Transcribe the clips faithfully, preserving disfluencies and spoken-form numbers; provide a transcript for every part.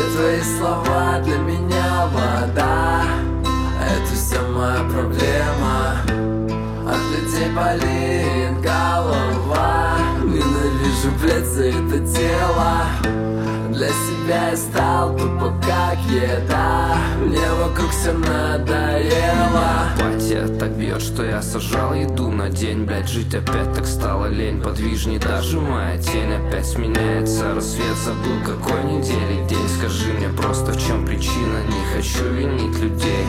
твои слова для меня вода. Это все моя проблема. От людей болит голова. Ненавижу, блядь, за это тело. Для себя я стал тупо как еда. Мне вокруг все надоело. Апатия так бьет, что я сажал еду на день. Блять, жить опять так стало лень. Подвижней даже моя тень опять меняется. Рассвет забыл, какой недели день. Скажи мне просто, в чем причина. Не хочу винить людей.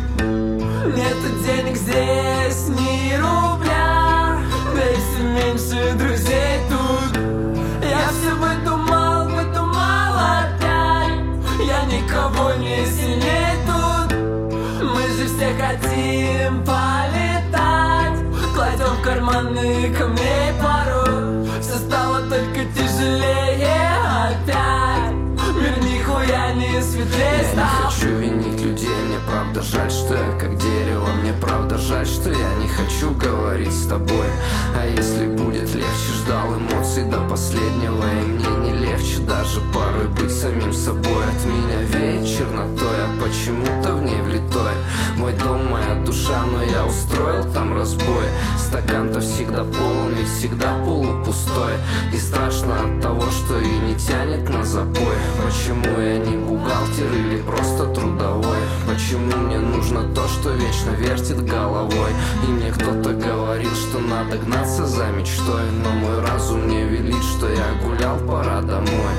Нету денег здесь, ни рубля. Да и все меньше друзей тут. Я все выдумал, выдумал опять. Я никого не сильнее тут. Мы же все хотим полетать. Кладем в карманы камней пару. Все стало только тяжелее опять. Мир нихуя не светлее стал. Я не хочу винить людей. Мне правда жаль, что я как дерево. Мне правда жаль, что я не хочу говорить с тобой. А если будет легче, ждал эмоций до последнего. И мне не легче даже порой быть самим собой. От меня веет чернотой, а почему-то в ней влитой. Мой дом, моя душа, но я устроил там разбой. Стакан-то всегда полон, ведь всегда полупустой. И страшно от того, что и не тянет на запой. Почему я не бухгалтер или просто трудовой? Почему мне нужно то, что вечно вертит головой? И мне кто-то говорил, что надо гнаться за мечтой. Но мой разум мне велит, что я гулял, пора домой.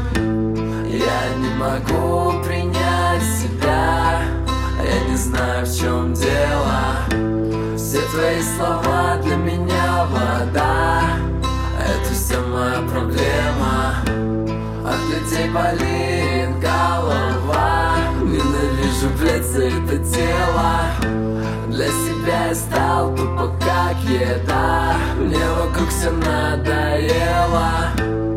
Я не могу принять себя. Я не знаю, в чем дело. Все твои слова для меня вода. Это все моя проблема. От людей болит голова. Ненавижу, блядь, за это тело. Для себя я стал тупо как еда. Мне вокруг все надоело.